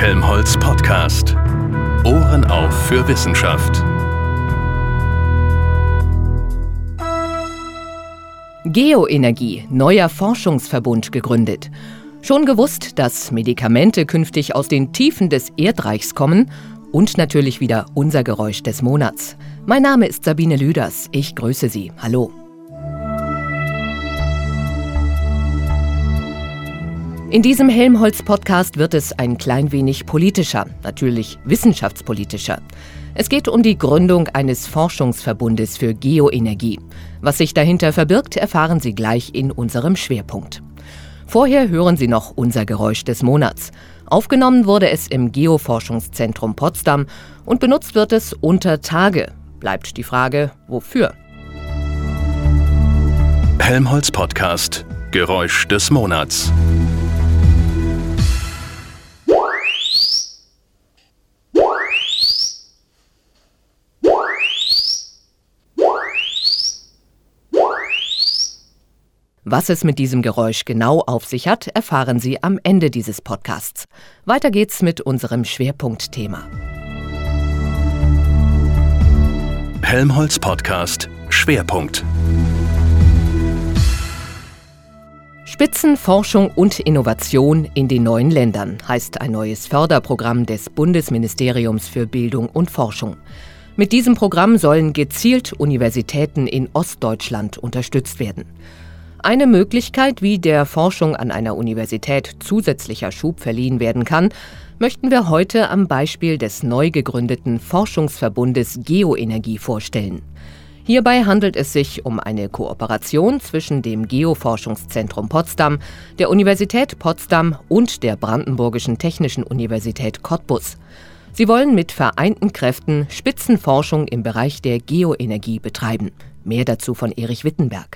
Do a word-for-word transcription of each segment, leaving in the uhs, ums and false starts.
Helmholtz Podcast. Ohren auf für Wissenschaft. Geoenergie, neuer Forschungsverbund gegründet. Schon gewusst, dass Medikamente künftig aus den Tiefen des Erdreichs kommen und natürlich wieder unser Geräusch des Monats. Mein Name ist Sabine Lüders. Ich grüße Sie. Hallo. In diesem Helmholtz-Podcast wird es ein klein wenig politischer, natürlich wissenschaftspolitischer. Es geht um die Gründung eines Forschungsverbundes für Geoenergie. Was sich dahinter verbirgt, erfahren Sie gleich in unserem Schwerpunkt. Vorher hören Sie noch unser Geräusch des Monats. Aufgenommen wurde es im Geoforschungszentrum Potsdam und benutzt wird es unter Tage. Bleibt die Frage, wofür? Helmholtz Podcast, Geräusch des Monats. Was es mit diesem Geräusch genau auf sich hat, erfahren Sie am Ende dieses Podcasts. Weiter geht's mit unserem Schwerpunktthema. Helmholtz Podcast Schwerpunkt. Spitzenforschung und Innovation in den neuen Ländern heißt ein neues Förderprogramm des Bundesministeriums für Bildung und Forschung. Mit diesem Programm sollen gezielt Universitäten in Ostdeutschland unterstützt werden. Eine Möglichkeit, wie der Forschung an einer Universität zusätzlicher Schub verliehen werden kann, möchten wir heute am Beispiel des neu gegründeten Forschungsverbundes Geoenergie vorstellen. Hierbei handelt es sich um eine Kooperation zwischen dem Geoforschungszentrum Potsdam, der Universität Potsdam und der Brandenburgischen Technischen Universität Cottbus. Sie wollen mit vereinten Kräften Spitzenforschung im Bereich der Geoenergie betreiben. Mehr dazu von Erich Wittenberg.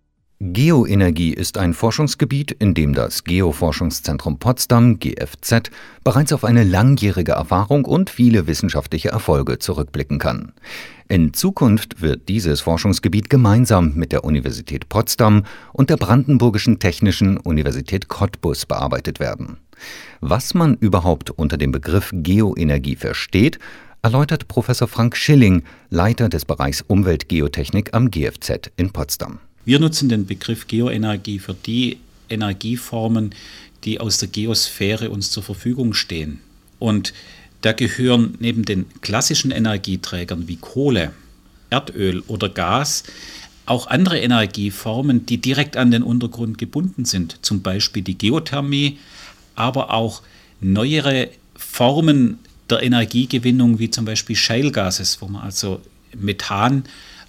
Geoenergie ist ein Forschungsgebiet, in dem das Geoforschungszentrum Potsdam, G F Z, bereits auf eine langjährige Erfahrung und viele wissenschaftliche Erfolge zurückblicken kann. In Zukunft wird dieses Forschungsgebiet gemeinsam mit der Universität Potsdam und der Brandenburgischen Technischen Universität Cottbus bearbeitet werden. Was man überhaupt unter dem Begriff Geoenergie versteht, erläutert Professor Frank Schilling, Leiter des Bereichs Umweltgeotechnik am G F Z in Potsdam. Wir nutzen den Begriff Geoenergie für die Energieformen, die aus der Geosphäre uns zur Verfügung stehen. Und da gehören neben den klassischen Energieträgern wie Kohle, Erdöl oder Gas auch andere Energieformen, die direkt an den Untergrund gebunden sind. Zum Beispiel die Geothermie, aber auch neuere Formen der Energiegewinnung, wie zum Beispiel Shale Gases, wo man also Methan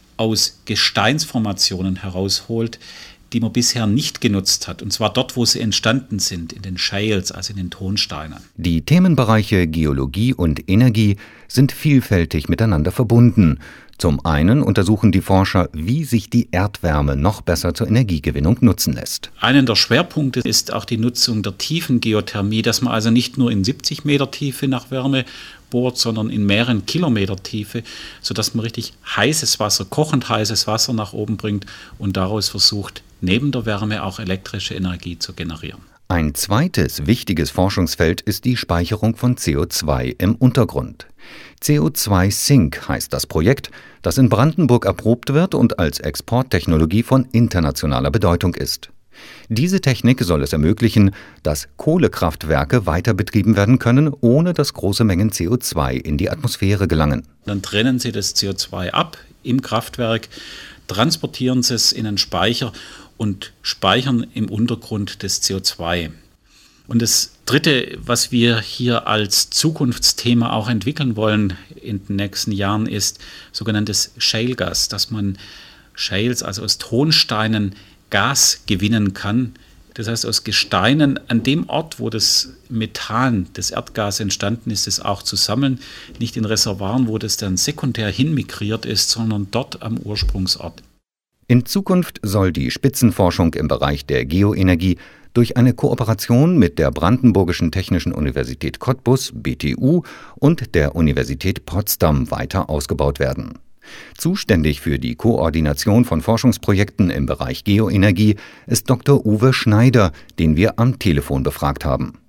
aus Gesteinsformationen herausholt, die man bisher nicht genutzt hat. Und zwar dort, wo sie entstanden sind, in den Shales, also in den Tonsteinen. Die Themenbereiche Geologie und Energie sind vielfältig miteinander verbunden. Zum einen untersuchen die Forscher, wie sich die Erdwärme noch besser zur Energiegewinnung nutzen lässt. Einer der Schwerpunkte ist auch die Nutzung der Tiefengeothermie, dass man also nicht nur in siebzig Meter Tiefe nach Wärme bohrt, sondern in mehreren Kilometer Tiefe, sodass man richtig heißes Wasser, kochend heißes Wasser nach oben bringt und daraus versucht, neben der Wärme auch elektrische Energie zu generieren. Ein zweites wichtiges Forschungsfeld ist die Speicherung von C O zwei im Untergrund. C O zwei Sink heißt das Projekt, das in Brandenburg erprobt wird und als Exporttechnologie von internationaler Bedeutung ist. Diese Technik soll es ermöglichen, dass Kohlekraftwerke weiter betrieben werden können, ohne dass große Mengen C O zwei in die Atmosphäre gelangen. Dann trennen sie das C O zwei ab im Kraftwerk, transportieren sie es in einen Speicher und speichern im Untergrund das C O zwei. Und das Dritte, was wir hier als Zukunftsthema auch entwickeln wollen in den nächsten Jahren, ist sogenanntes Shale Gas, dass man Shales, also aus Tonsteinen, Gas gewinnen kann. Das heißt, aus Gesteinen an dem Ort, wo das Methan, das Erdgas entstanden ist, es auch zu sammeln. Nicht in Reservoiren, wo das dann sekundär hinmigriert ist, sondern dort am Ursprungsort. In Zukunft soll die Spitzenforschung im Bereich der Geoenergie durch eine Kooperation mit der Brandenburgischen Technischen Universität Cottbus, B T U, und der Universität Potsdam weiter ausgebaut werden. Zuständig für die Koordination von Forschungsprojekten im Bereich Geoenergie ist Doktor Uwe Schneider, den wir am Telefon befragt haben.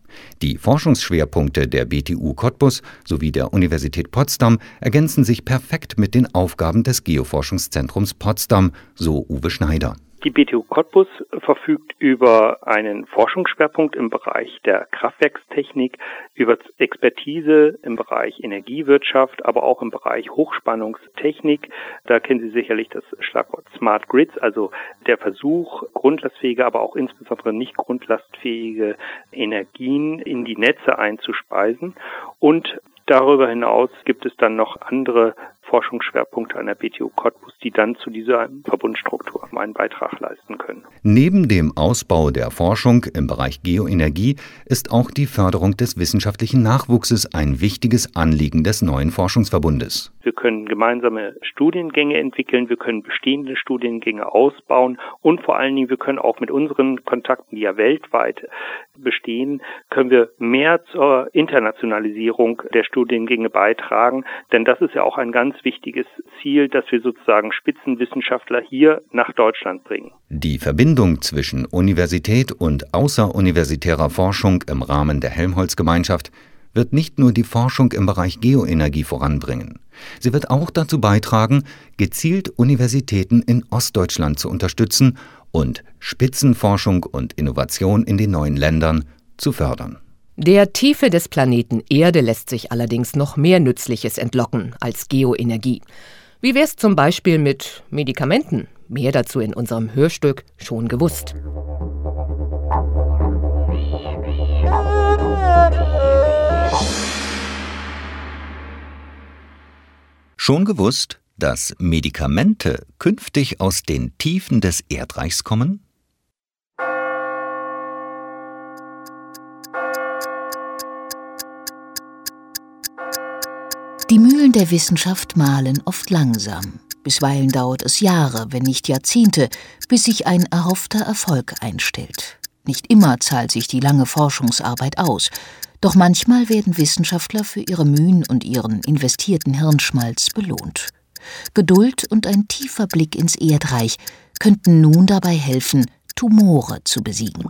Die Forschungsschwerpunkte der B T U Cottbus sowie der Universität Potsdam ergänzen sich perfekt mit den Aufgaben des Geoforschungszentrums Potsdam, so Uwe Schneider. Die B T U Cottbus verfügt über einen Forschungsschwerpunkt im Bereich der Kraftwerkstechnik, über Expertise im Bereich Energiewirtschaft, aber auch im Bereich Hochspannungstechnik. Da kennen Sie sicherlich das Schlagwort Smart Grids, also der Versuch, grundlastfähige, aber auch insbesondere nicht grundlastfähige Energien in die Netze einzuspeisen. Und darüber hinaus gibt es dann noch andere Forschungsschwerpunkte an der B T U Cottbus, die dann zu dieser Verbundstruktur einen Beitrag leisten können. Neben dem Ausbau der Forschung im Bereich Geoenergie ist auch die Förderung des wissenschaftlichen Nachwuchses ein wichtiges Anliegen des neuen Forschungsverbundes. Wir können gemeinsame Studiengänge entwickeln, wir können bestehende Studiengänge ausbauen und vor allen Dingen, wir können auch mit unseren Kontakten, die ja weltweit bestehen, können wir mehr zur Internationalisierung der Studiengänge beitragen, denn das ist ja auch ein ganz wichtiges Ziel, dass wir sozusagen Spitzenwissenschaftler hier nach Deutschland bringen. Die Verbindung zwischen Universität und außeruniversitärer Forschung im Rahmen der Helmholtz-Gemeinschaft wird nicht nur die Forschung im Bereich Geoenergie voranbringen. Sie wird auch dazu beitragen, gezielt Universitäten in Ostdeutschland zu unterstützen und Spitzenforschung und Innovation in den neuen Ländern zu fördern. Der Tiefe des Planeten Erde lässt sich allerdings noch mehr Nützliches entlocken als Geoenergie. Wie wär's zum Beispiel mit Medikamenten? Mehr dazu in unserem Hörstück Schon gewusst. Schon gewusst, dass Medikamente künftig aus den Tiefen des Erdreichs kommen? Die Mühlen der Wissenschaft mahlen oft langsam. Bisweilen dauert es Jahre, wenn nicht Jahrzehnte, bis sich ein erhoffter Erfolg einstellt. Nicht immer zahlt sich die lange Forschungsarbeit aus. Doch manchmal werden Wissenschaftler für ihre Mühen und ihren investierten Hirnschmalz belohnt. Geduld und ein tiefer Blick ins Erdreich könnten nun dabei helfen, Tumore zu besiegen.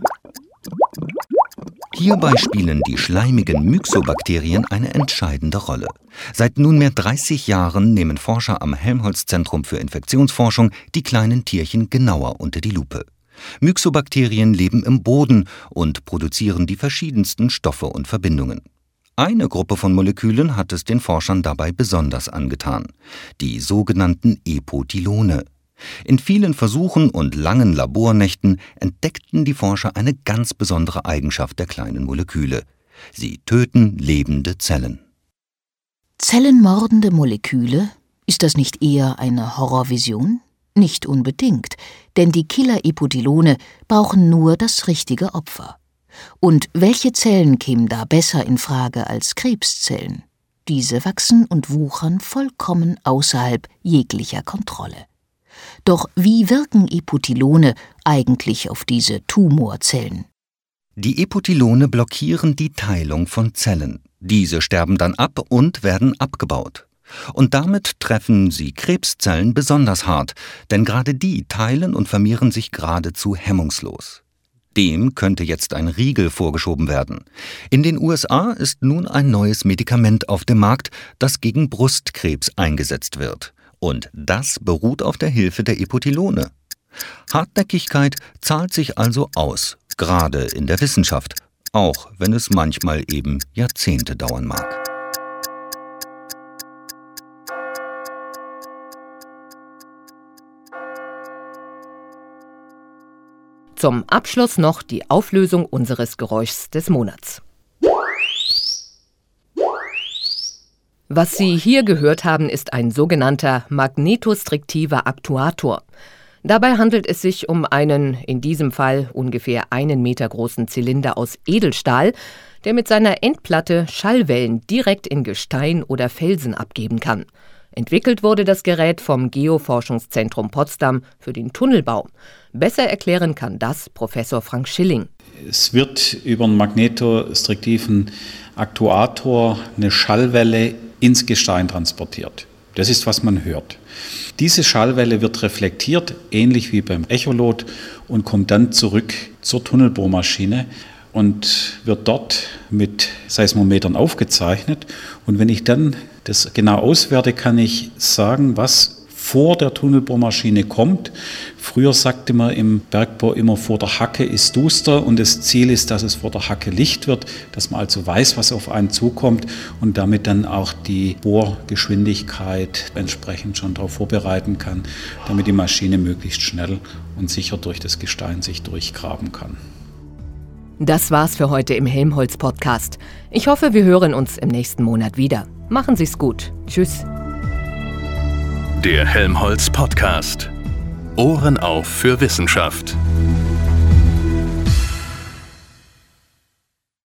Hierbei spielen die schleimigen Myxobakterien eine entscheidende Rolle. Seit nunmehr dreißig Jahren nehmen Forscher am Helmholtz-Zentrum für Infektionsforschung die kleinen Tierchen genauer unter die Lupe. Myxobakterien leben im Boden und produzieren die verschiedensten Stoffe und Verbindungen. Eine Gruppe von Molekülen hat es den Forschern dabei besonders angetan: die sogenannten Epotilone. In vielen Versuchen und langen Labornächten entdeckten die Forscher eine ganz besondere Eigenschaft der kleinen Moleküle: Sie töten lebende Zellen. Zellenmordende Moleküle? Ist das nicht eher eine Horrorvision? Nicht unbedingt, denn die Killer-Epotilone brauchen nur das richtige Opfer. Und welche Zellen kämen da besser in Frage als Krebszellen? Diese wachsen und wuchern vollkommen außerhalb jeglicher Kontrolle. Doch wie wirken Epotilone eigentlich auf diese Tumorzellen? Die Epotilone blockieren die Teilung von Zellen. Diese sterben dann ab und werden abgebaut. Und damit treffen sie Krebszellen besonders hart, denn gerade die teilen und vermehren sich geradezu hemmungslos. Dem könnte jetzt ein Riegel vorgeschoben werden. In den U S A ist nun ein neues Medikament auf dem Markt, das gegen Brustkrebs eingesetzt wird. Und das beruht auf der Hilfe der Epotilone. Hartnäckigkeit zahlt sich also aus, gerade in der Wissenschaft, auch wenn es manchmal eben Jahrzehnte dauern mag. Zum Abschluss noch die Auflösung unseres Geräuschs des Monats. Was Sie hier gehört haben, ist ein sogenannter magnetostriktiver Aktuator. Dabei handelt es sich um einen, in diesem Fall ungefähr einen Meter großen Zylinder aus Edelstahl, der mit seiner Endplatte Schallwellen direkt in Gestein oder Felsen abgeben kann. Entwickelt wurde das Gerät vom Geoforschungszentrum Potsdam für den Tunnelbau. Besser erklären kann das Professor Frank Schilling. Es wird über einen magnetostriktiven Aktuator eine Schallwelle ins Gestein transportiert. Das ist, was man hört. Diese Schallwelle wird reflektiert, ähnlich wie beim Echolot, und kommt dann zurück zur Tunnelbohrmaschine. und wird dort mit Seismometern aufgezeichnet. Und wenn ich dann das genau auswerte, kann ich sagen, was vor der Tunnelbohrmaschine kommt. Früher sagte man im Bergbau immer, vor der Hacke ist duster und das Ziel ist, dass es vor der Hacke Licht wird, dass man also weiß, was auf einen zukommt und damit dann auch die Bohrgeschwindigkeit entsprechend schon darauf vorbereiten kann, damit die Maschine möglichst schnell und sicher durch das Gestein sich durchgraben kann. Das war's für heute im Helmholtz-Podcast. Ich hoffe, wir hören uns im nächsten Monat wieder. Machen Sie's gut. Tschüss. Der Helmholtz-Podcast. Ohren auf für Wissenschaft.